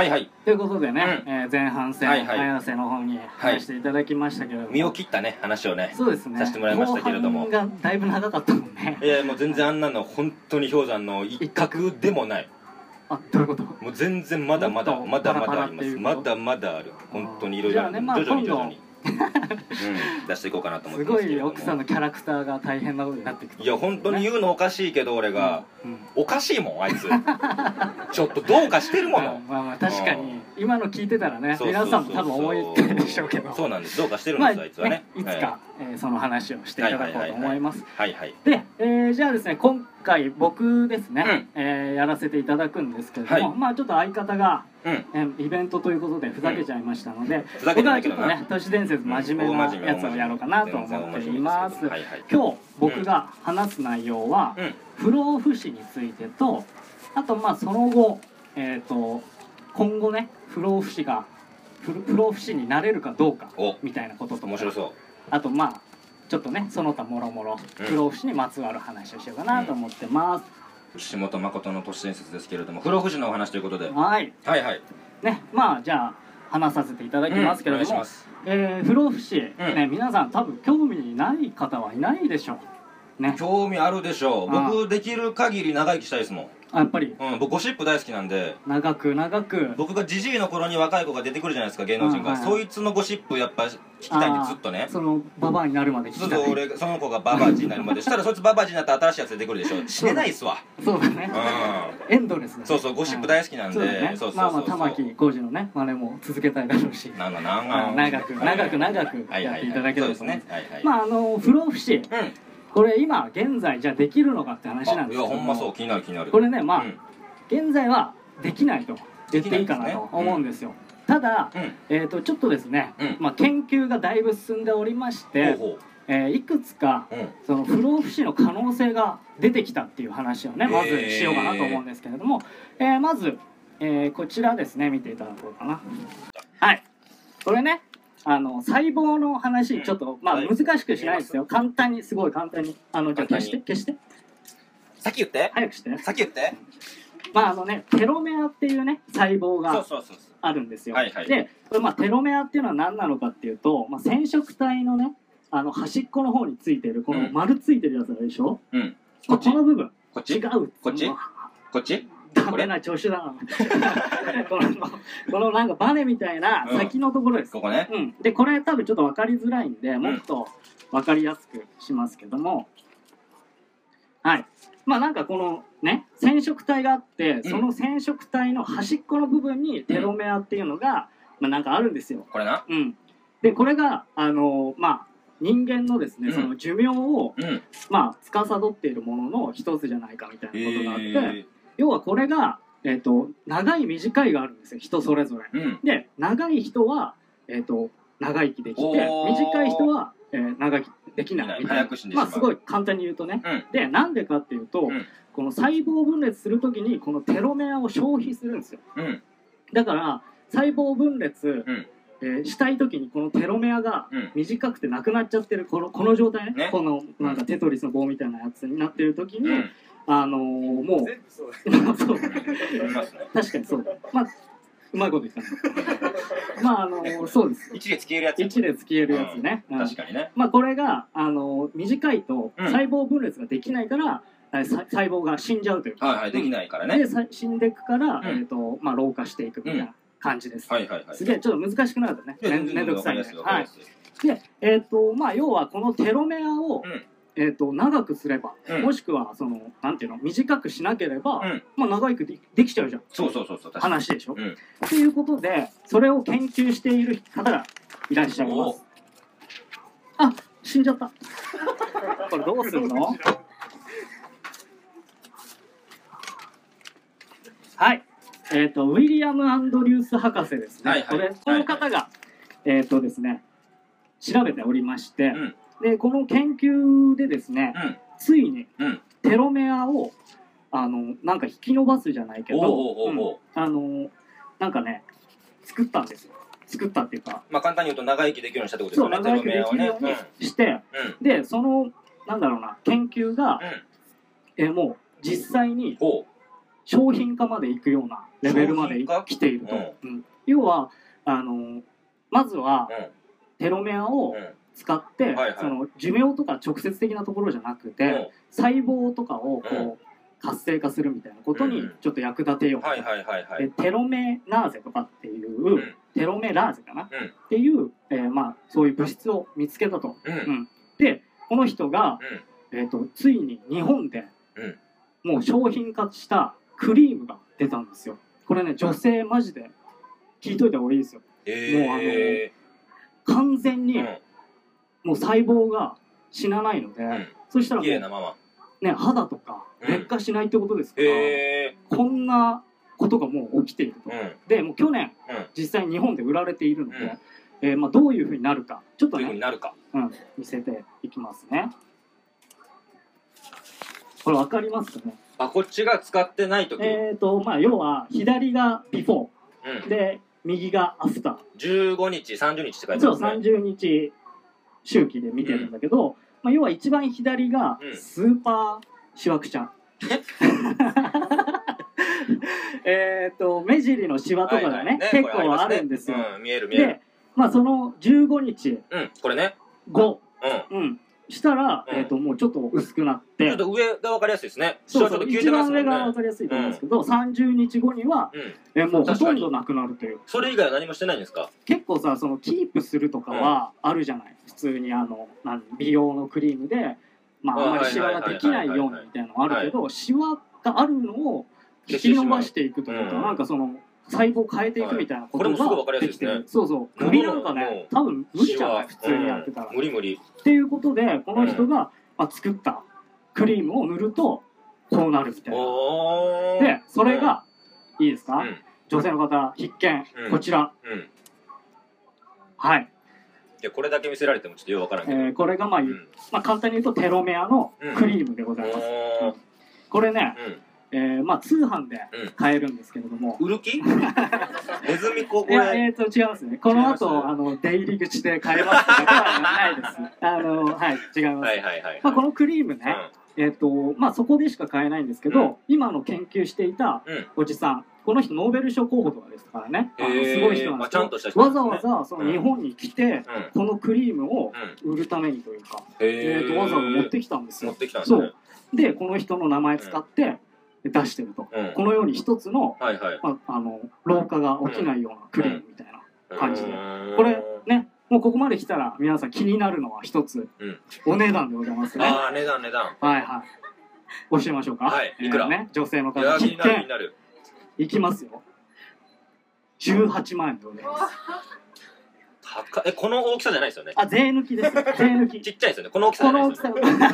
はいはい。 ということでね、前半戦、綾瀬の方に話していただきましたけれども、 身を切ったね話をね、 そうですね、 させてもらいましたけれども、 後半がだいぶ長かったもんね。 いやもう全然あんなの本当に氷山の一角でもない。 あ、どういうこと？ もう全然まだまだあります。まだまだある。本当にいろいろ徐々に出していこうかなと思ってますけど。すごい奥さんのキャラクターが大変なことになってくる。 いや本当に言うのおかしいけど俺がおかしいもんあいつ。ちょっとどうかしてるもの。 まあまあ確かに今の聞いてたらね、皆さんも多分思ってるでしょうけど。 そうなんです。どうかしてるんですあいつはね。 いつかその話をしていただこうと思います。 はいはい。 で、じゃあですね、今回僕ですね、やらせていただくんですけれども、まあちょっと相方がイベントということでふざけちゃいましたので、僕はちょっとね都市伝説真面目なやつをやろうかなと思っています。今日僕が話す内容は不老不死についてと、あとまあその後今後ね不老不死になれるかどうかみたいなこととか、あとまあちょっとねその他もろもろ不老不死にまつわる話をしようかなと思ってます。 石本誠の都市伝説ですけれども、不老不死のお話ということで、 はいね、まあじゃあ話させていただきますけれども、不老不死ね、皆さん多分興味ない方はいないでしょうね。 興味あるでしょう。僕できる限り長生きしたいですもん。 やっぱり僕ゴシップ大好きなんで、 長く僕がジジイの頃に若い子が出てくるじゃないですか、芸能人が。そいつのゴシップやっぱ聞きたいんで、ずっとね。 そのババアになるまで聞きたい。 俺その子がババアになるまでしたら、そいつババアになったら新しいやつ出てくるでしょ。死ねないっすわ。 そうだね、エンドレスね。 そうゴシップ大好きなんで、 まあまあ玉置浩二のね真似も続けたいだろうし、長くやっていただければと思います。まあ不老不死、これ今現在じゃあできるのかって話なんですけど、 いやほんまそう、気になる。 これね、まあ現在はできないと言っていいかなと思うんですよ。ただちょっとですね、研究がだいぶ進んでおりまして、いくつかその不老不死の可能性が出てきたっていう話をねまずしようかなと思うんですけれども、まずこちらですね、見ていただこうかな。はい、これね細胞の話、ちょっとまあ難しくしないですよ。すごい簡単にじゃあ消して先言って、 早くして、 先言って。 まあテロメアっていうね細胞があるんですよ。でこれテロメアっていうのは何なのかっていうと、染色体のね端っこの方についてるこの丸ついてるやつあるでしょ。この部分違う。 こっちダメな調子だな。このなんかバネみたいな先のところです。 ここね。 でこれ多分ちょっと分かりづらいんで、もっと分かりやすくしますけども、はい、まあなんかこのね染色体があって、その染色体の端っこの部分にテロメアっていうのがなんかあるんですよ。 これな。 でこれがまあ人間のですねその寿命を司っているものの一つじゃないかみたいなことがあって、要はこれが長い短いがあるんですよ、人それぞれ。で長い人は長生きできて、短い人は長生きできないみたいな。まあすごい簡単に言うとね。でなんでかっていうと、この細胞分裂するときにこのテロメアを消費するんですよ。だから細胞分裂したいときにこのテロメアが短くてなくなっちゃってるこの状態ね、このなんかテトリスの棒みたいなやつになってるときに、もうそう確かにそう、まあうまいこと言ったね。まあそうです。 一列消えるやつ。 一列消えるやつね。 確かにね。 まあこれが短いと細胞分裂ができないから細胞が死んじゃうというか。 できないからね。 で死んでいくから老化していくみたいな感じです。すげえちょっと難しくなるとね、めんどくさいね。でまあ要はこのテロメアを長くすれば、もしくはそのなんていうの短くしなければ、まあ長生きできちゃうじゃん。そう話でしょ。ということでそれを研究している方がいらっしゃいます。あ、死んじゃった。これどうするの？はい、ウィリアム・アンドリュース博士ですね。この方がですね調べておりまして、でこの研究でですね、ついにテロメアをなんか引き伸ばすじゃないけど、なんかね作ったんですよ。作ったっていうか、 まあ簡単に言うと長生きできるようにしたってことですよね。 長生きできるようにして、でそのなんだろうな研究がもう実際に商品化までいくようなレベルまで来ていると。要はまずはテロメアを使ってその寿命とか直接的なところじゃなくて細胞とかをこう活性化するみたいなことにちょっと役立てよう。テロメナーゼとかっていうテロメラーゼかなっていうまあそういう物質を見つけたと。でこの人がついに日本でもう商品化したクリームが出たんですよ。これね女性マジで聞いといた方がいいですよ。もう完全にもう細胞が死なないので、そしたらもうね肌とか劣化しないってことですから、こんなことがもう起きていると。でもう去年実際に日本で売られているので、まあどういうふうになるかちょっとね見せていきますね。これ分かりますかね。 あ、こっちが使ってない時。 まあ要は左がビフォー、で右がアフター。15日30日って書いてあるんですね。 そう30日周期で見てるんだけど、まあ要は一番左がスーパーシワくちゃん。目尻のシワとかがね結構あるんですよ。 見える見える。 でまあその15日これね後したらもうちょっと薄くなってちょっと上が分かりやすいですね。 そうそう一番上が分かりやすいと思うんですけど、30日後にはもうほとんどなくなるという。 それ以外は何もしてないんですか。 結構さそのキープするとかはあるじゃない。普通に美容のクリームでまああんまりシワができないようにみたいなのあるけど、シワがあるのを引き伸ばしていくというか、なんかその細胞を変えていくみたいなことができてる。そうそう。首なんかね多分無理じゃない普通にやってたら。 無理無理。 っていうことでこの人が作ったクリームを塗るとこうなるみたいな。でそれがいいですか、女性の方必見、こちら。はい。 いやこれだけ見せられてもちょっとよくわからんけど、 これがまあ簡単に言うとテロメアのクリームでございます。これねまあ通販で買えるんですけれども。 売る気？ネズミ子これ。 違いますね。この後出入り口で買えますとかではないです。はい違います。まあこのクリームね、まあそこでしか買えないんですけど、今の研究していたおじさん、この人ノーベル賞候補とかですからね、すごい人なんですけど、わざわざその日本に来てこのクリームを売るためにというか、わざわざ持ってきたんですよ。そうでこの人の名前使って出してると、このように一つの老化が起きないようなクリームみたいな感じで、これねもうここまで来たら皆さん気になるのは一つ、お値段でございますね。 ああ値段。 はいはい。教えましょうか。 いくら？ 女性の方必見。いきますよ。18万円でございます。 この大きさじゃないですよね。 あ、税抜きです。税抜き。 ちっちゃいですよね。この大きさじゃないですよね。これだ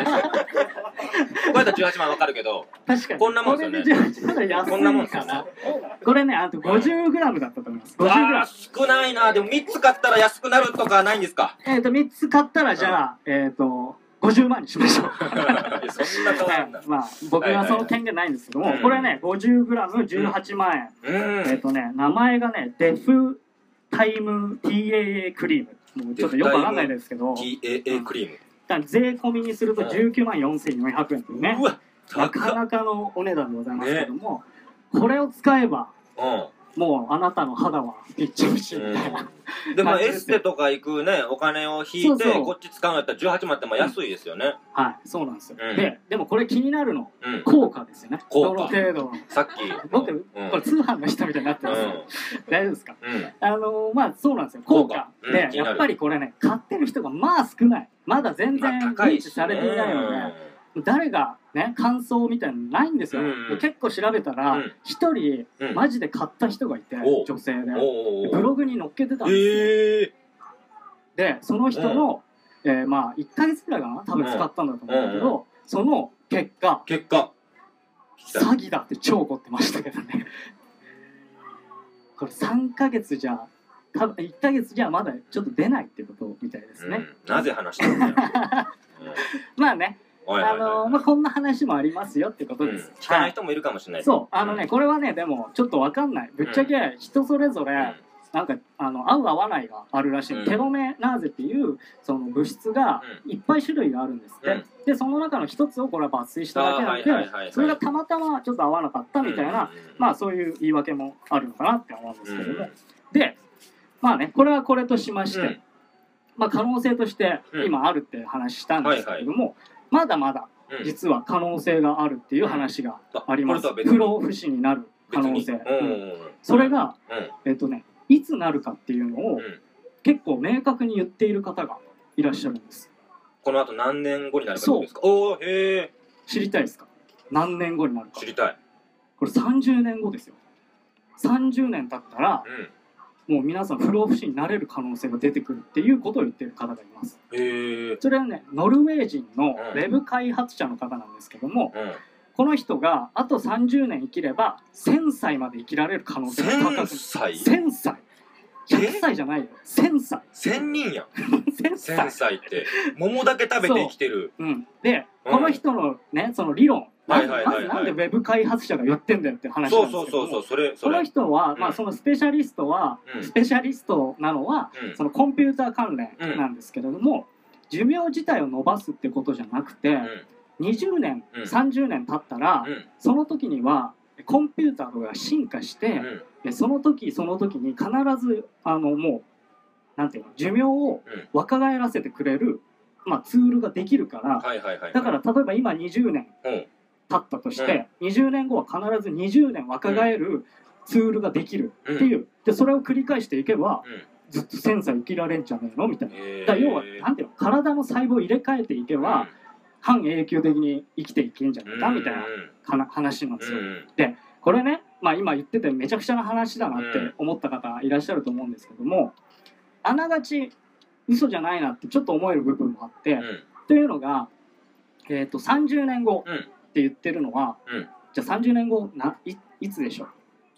ったら18万わかるけど。 確かに。 こんなもんですよね。こんなもんですよね。 これね、あと50グラムだったと思います。50グラム。 少ないな。でも3つ買ったら安くなるとかないんですか。 3つ買ったらじゃあ50万にしましょう。 そんな変わるんだ。 まあ僕はその権限ないんですけども、これね 50g18万円。名前がねデフタイム TAA クリーム。もうちょっとよくわかんないですけど。 TAA クリーム。 税込みにすると19万4400円というね。なかなかのお値段でございますけども、これを使えばもうあなたの肌はピッチピチみたいな。 でもエステとか行くねお金を引いてこっち使うんやったら18万ってまあ安いですよね。 はい、そうなんですよ。でもこれ気になるの効果ですよね。どの程度の。 さっき僕これ通販の人みたいになってます。大丈夫ですか？まあそうなんですよ。効果でやっぱりこれね買ってる人がまあ少ない。まだ全然認知されていないので。誰がね感想みたいなのないんですよ。結構調べたら一人マジで買った人がいて、女性でブログに載っけてたんですよ。でその人のまあ1ヶ月くらいかな多分使ったんだと思うんだけど、その結果詐欺だって超怒ってましたけどね。これ3ヶ月じゃ多分1ヶ月じゃまだちょっと出ないってことみたいですね。 なぜ話したんだよ。 まあねまあこんな話もありますよってことです。 聞かない人もいるかもしれない。 そうこれはねでもちょっとわかんない。ぶっちゃけ人それぞれなんか合う合わないがあるらしい、テロメナーゼっていうその物質がいっぱい種類があるんですって、でその中の一つをこれは抜粋しただけなので、それがたまたまちょっと合わなかったみたいな、まあそういう言い訳もあるのかなって思うんですけども、でまあね、これはこれとしまして、まあ可能性として今あるって話したんですけれども、まだまだ実は可能性があるっていう話があります。不老不死になる可能性。それがいつなるかっていうのを結構明確に言っている方がいらっしゃるんです。 この後何年後になるかどうですか？おー、へえ。 知りたいですか？何年後になるか。 知りたい。 これ30年後ですよ。30年経ったら、もう皆さん不老不死になれる可能性が出てくるっていうことを言ってる方がいます。それはね、ノルウェー人のウェブ開発者の方なんですけども、この人があと30年生きれば1000歳まで生きられる可能性が高く。1000歳100歳じゃないよ、1000歳。 1000人やん。1000歳って桃だけ食べて生きてる。 で、この人のね、その理論、まずなんでウェブ開発者が言ってんだよって話なんですけども、この人は、まあそのスペシャリストなのはそのコンピューター関連なんですけれども、寿命自体を伸ばすってことじゃなくて、20年30年経ったらその時にはコンピューターが進化して、その時その時に必ずもうなんていうの、寿命を若返らせてくれる、まあ、ツールができるから、だから例えば今20年経ったとして、20年後は必ず20年若返るツールができるっていう、でそれを繰り返していけば、ずっと1000歳生きられんじゃねえのみたいな。だから要はなんていうの、体の細胞を入れ替えていけば、半永久的に生きていけんじゃないかみたいな話なんですよ。でこれね、まあ、今言っててめちゃくちゃな話だなって思った方いらっしゃると思うんですけども、あながち嘘じゃないなってちょっと思える部分もあって、というのが、30年後って言ってるのは、じゃあ30年後いつでしょう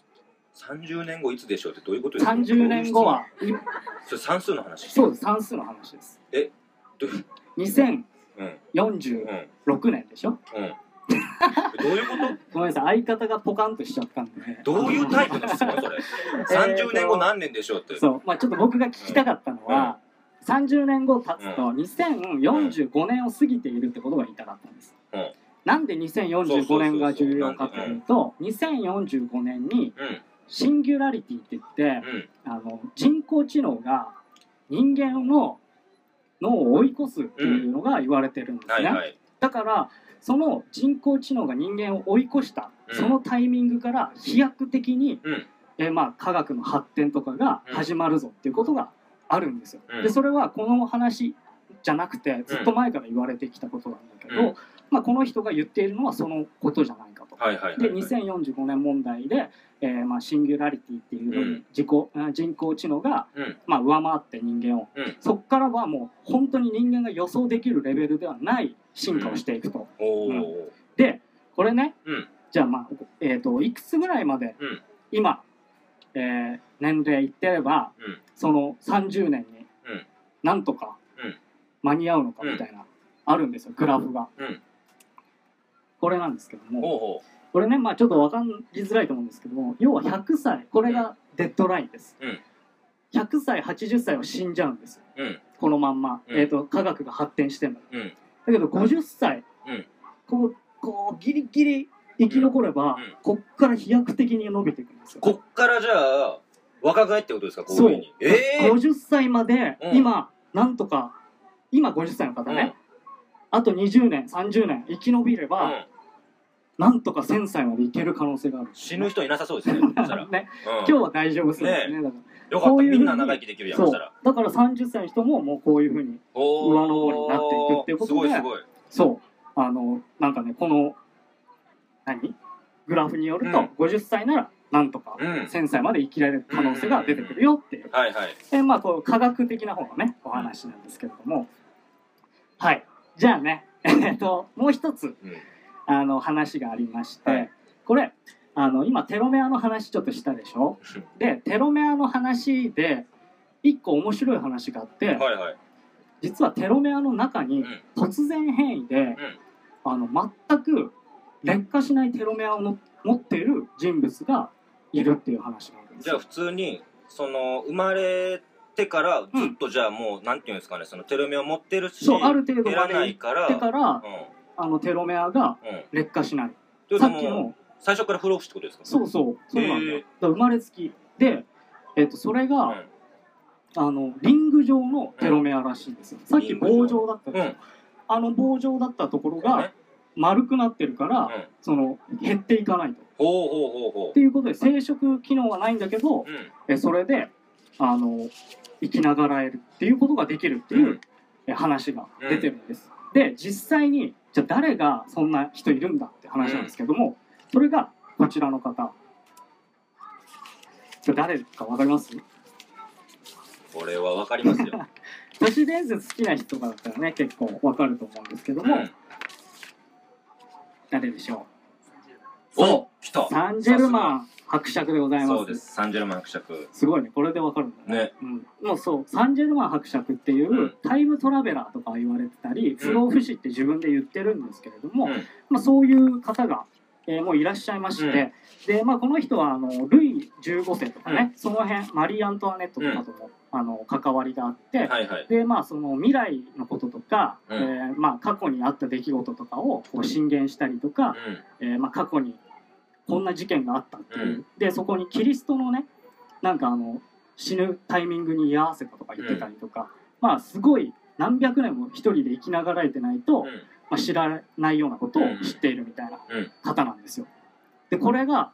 ？30年後いつでしょうってどういうことですか ？30年後はそれ算数の話？ そうです、算数の話です。2046年でしょ。 どういうこと？ ごめんなさい、相方がポカンとしちゃったんでね。 どういうタイプの質問それ？30年後何年でしょうって。 そう、まあちょっと僕が聞きたかったのは、30年後経つと2045年を過ぎているってことが言いたかったんです。なんで2045年が重要かというと、2045年にシンギュラリティって言って、人工知能が人間の脳を追い越すっていうのが言われてるんですね。だからその人工知能が人間を追い越したそのタイミングから飛躍的に、まあ科学の発展とかが始まるぞっていうことがあるんですよ。でそれはこの話じゃなくてずっと前から言われてきたことなんだけど、まあ、この人が言っているのはそのことじゃないかと。で2045年問題で、まあ、シンギュラリティっていう人工知能が、まあ、上回って人間を、そこからはもう本当に人間が予想できるレベルではない進化をしていくと。でこれね、じゃあ、まあいくつぐらいまで、今、年齢いってれば、その30年になんとか間に合うのかみたいな、あるんですよ、グラフが。これなんですけども、これね、まあちょっと分かりづらいと思うんですけども、要は100歳、これがデッドラインです。100歳80歳は死んじゃうんですよ、このまんま、科学が発展しても。だけど50歳、こうギリギリ生き残れば、こっから飛躍的に伸びていくんですよ。 こっからじゃあ若返ってことですか？こういうふうに。 50歳まで今なんとか、今50歳の方ね、あと20年30年生き延びれば、なんとか1000歳までいける可能性がある。 死ぬ人いなさそうですね。 ね、今日は大丈夫そうですね。だからよかった、みんな長生きできるやん。 だから30歳の人ももうこういうふうに上の方になっていくっていうことで、そうなんかね、このグラフによると、50歳ならなんとか1000歳まで生きられる可能性が出てくるよっていう、まあこう科学的な方のねお話なんですけれども、はい、じゃあねもう一つ話がありまして、これ今テロメアの話ちょっとしたでしょ。でテロメアの話で一個面白い話があって、実はテロメアの中に突然変異で、全く劣化しないテロメアを持っている人物がいるっていう話なんです。 じゃあ普通にその生まれてからずっとじゃあもうなんていうんですかね、そのテロメアを持ってるし、 そうある程度減らないからテロメアが劣化しない、 さっきの最初から不老不死ってことですか？ そうなんだよ。生まれつきで、それが、リング状のテロメアらしいんですよ。さっき棒状だったでしょ。棒状だったところが丸くなってるから、その減っていかないと。っていうことで生殖機能はないんだけど、それで生きながらえるっていうことができるっていう話が出てるんです。で実際にじゃあ誰がそんな人いるんだって話なんですけども、それがこちらの方。誰かわかります？ これはわかりますよ。 都市伝説好きな人だったらね結構わかると思うんですけども、誰でしょう？お、来た。 サンジェルマン伯爵でございます。 そうです。サンジェルマン伯爵。 すごいね、これでわかるんだね。もうそう、サンジェルマン伯爵っていうタイムトラベラーとか言われてたり、不老不死って自分で言ってるんですけれども、そういう方がもういらっしゃいまして、でこの人はルイ15世とかね、その辺マリー・アントワネットとかとも関わりがあって、でその未来のこととか、過去にあった出来事とかをこう進言したりとか、過去にこんな事件があったっていう、でそこにキリストのねなんか死ぬタイミングに居合わせたとか言ってたりとか、すごい何百年も一人で生きながらえてないと、知らないようなことを知っているみたいな方なんですよ。でこれが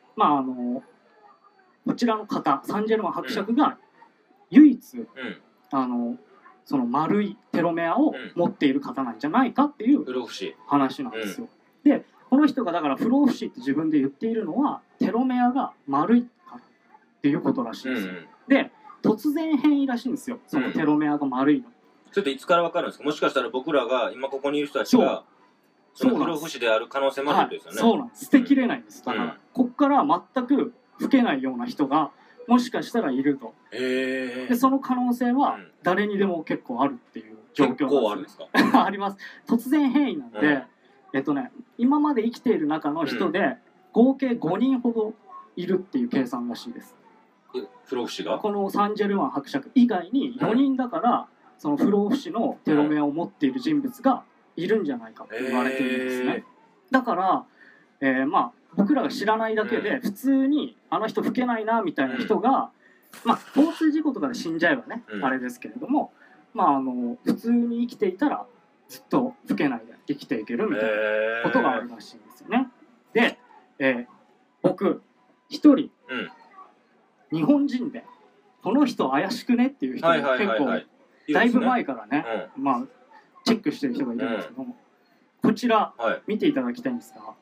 こちらの方サンジェルマン伯爵が唯一その丸いテロメアを持っている方なんじゃないかっていう話なんですよ。でこの人がだから不老不死って自分で言っているのはテロメアが丸いからっていうことらしいんですよ。で突然変異らしいんですよ、そのテロメアが丸いの。 ちょっといつから分かるんですか？もしかしたら僕らが今ここにいる人たちがその不老不死である可能性もあるんですよね。 そうなんです。捨てきれないんです。だからこっから全く老けないような人がもしかしたらいると。でその可能性は誰にでも結構あるっていう状況なんです。結構あるんですか？あります。突然変異なんで、今まで生きている中の人で合計5人ほどいるっていう計算らしいです。 不老不死が？ このサンジェルマン伯爵以外に4人だから、その不老不死のテロメアを持っている人物がいるんじゃないかって言われているんですね。だから、僕らが知らないだけで普通にあの人老けないなみたいな人が、交通事故とかで死んじゃえばね、あれですけれども、普通に生きていたらずっと老けないで生きていけるみたいなことがあるらしいんですよね。で、僕一人、日本人でこの人怪しくねっていう人が結構だいぶ前からね、チェックしてる人がいるんですけども、こちら見ていただきたいんですが、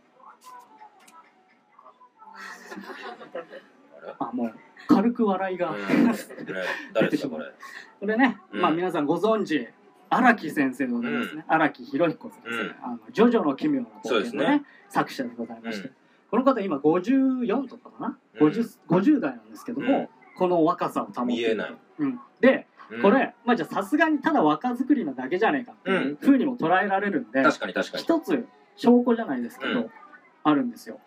もう軽く笑いが誰ですかこれ？ これね、皆さんご存知荒木先生でございますね。荒木博彦先生、ジョジョの奇妙な冒険のね作者でございまして、この方今54とかかな、50代なんですけども、この若さを保っている。でこれじゃあさすがにただ若作りなだけじゃねえかっていうふうにも捉えられるんで、一つ証拠じゃないですけどあるんですよ。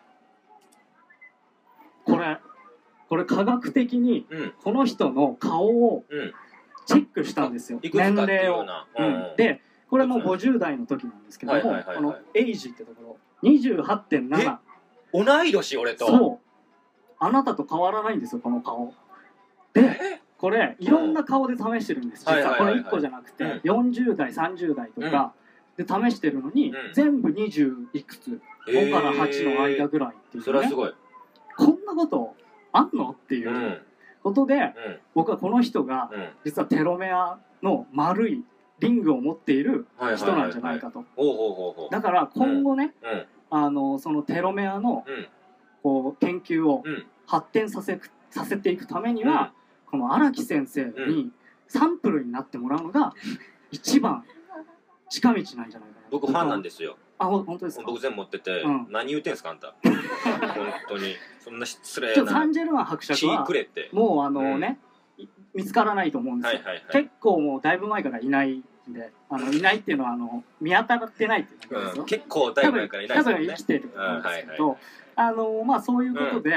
これ科学的にこの人の顔をチェックしたんですよ、年齢を。でこれも50代の時なんですけども、このエイジってところ 28.7。 同い年俺と。 そう、あなたと変わらないんですよこの顔で。これいろんな顔で試してるんです。実はこれ1個じゃなくて40代30代とかで試してるのに、全部20いくつ5から8の間ぐらいっていうね。 それはすごい。 こんなことあんのっていうことで、僕はこの人が実はテロメアの丸いリングを持っている人なんじゃないかと。だから今後ね、そのテロメアのこう研究を発展させていくためには、この荒木先生にサンプルになってもらうのが一番近道なんじゃないかな。 僕ファンなんですよ。 本当ですか？ 僕全部持ってて、何言うてんすかあんた。本当にそんな失礼な。 サンジェルマン伯爵はもうね、見つからないと思うんですよ。結構もうだいぶ前からいないんで、いないっていうのは見当たってないっていうことですよ。 結構だいぶ前からいないですよね。 多分生きてると思うんですけど、そういうことで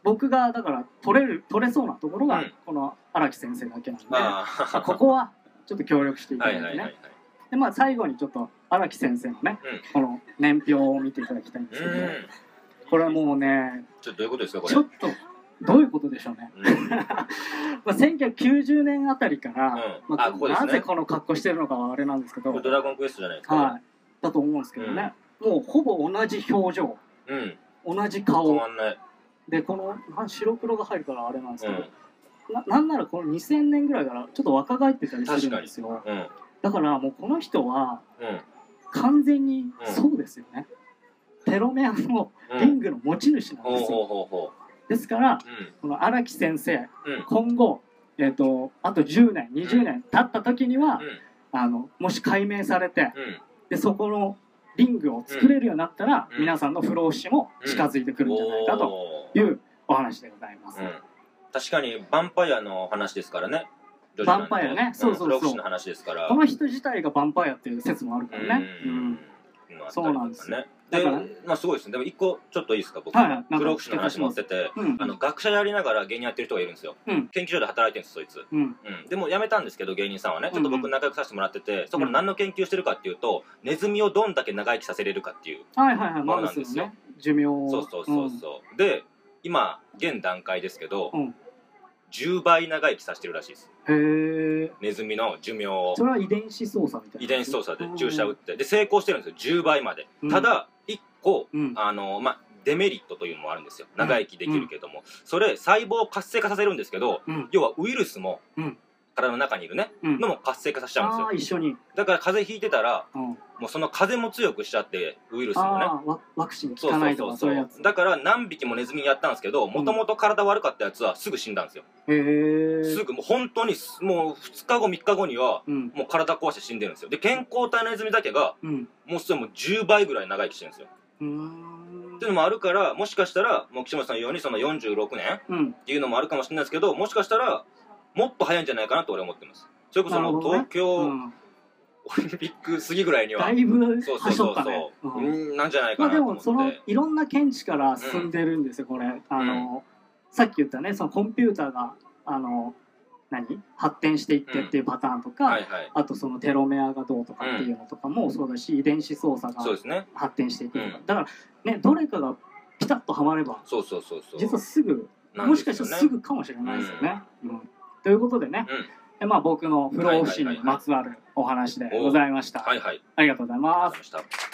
僕がだから取れそうなところがこの荒木先生だけなんで、ここはちょっと協力していただいてね。でまあ最後にちょっと荒木先生のね、この年表を見ていただきたいんですけど、これはもうね、 ちょっとどういうことですかこれ。 ちょっとどういうことでしょうね。まあ1990年あたりから、なぜこの格好してるのかはあれなんですけど、 ドラゴンクエストじゃないですか。 はい、だと思うんですけどね、もうほぼ同じ表情、同じ顔で、この白黒が入るからあれなんですけど、なんならこの2000年ぐらいからちょっと若返ってたりするんですよ。だからもうこの人は完全にそうですよね。テロメアのリングの持ち主なんですよ。ですから、この荒木先生、今後、あと10年20年経った時には、もし解明されて、でそこのリングを作れるようになったら、皆さんの不老不死も近づいてくるんじゃないかというお話でございます。 確かにヴァンパイアの話ですからね。 ヴァンパイアね、そうそうそう。 の話ですから。 この人自体がヴァンパイアっていう説もあるからね。そうなんですね。 で、まあすごいですね。でも一個ちょっといいですか、僕。不老不死の話持ってて、学者やりながら芸人やってる人がいるんですよ。研究所で働いてるんです、そいつ。でも辞めたんですけど、芸人さんはね、ちょっと僕仲良くさせてもらってて、そこで何の研究してるかっていうと、ネズミをどんだけ長生きさせれるかっていうものなんですよ。 寿命。 そうそうそうそう。で、今現段階ですけど、10倍長生きさせてるらしいです。ネズミの寿命を。 それは遺伝子操作みたいな。 遺伝子操作で注射打ってで成功してるんですよ、10倍まで。ただ1個デメリットというのもあるんですよ。長生きできるけども、それ細胞を活性化させるんですけど、要はウイルスも体の中にいるねのも活性化させちゃうんですよ。 一緒に。 だから風邪ひいてたらもうその風も強くしちゃって、ウイルスもね、 ワクチン効かないとかそういうやつ。 だから何匹もネズミやったんですけど、もともと体悪かったやつはすぐ死んだんですよ。すぐもう本当にもう2日後3日後にはもう体壊して死んでるんですよ。で健康体のネズミだけがもうそれも10倍ぐらい長生きしてるんですよ。っていうのもあるから、もしかしたらもう岸本さんのようにその46年っていうのもあるかもしれないですけど、もしかしたらもっと早いんじゃないかなと俺は思ってます。それこそ東京オリンピック過ぎぐらいにはだいぶはしょったね。 なんじゃないかなと思って。 でもそのいろんな見地から進んでるんですよこれ。さっき言ったね、そのコンピューターが発展していってっていうパターンとか、あとそのテロメアがどうとかっていうのとかもそうだし、遺伝子操作が発展していくとか、だからね、どれかがピタッとはまれば実はすぐ、もしかしたらすぐかもしれないですよね。ということでね、僕の不老不死にまつわるお話でございました。ありがとうございます。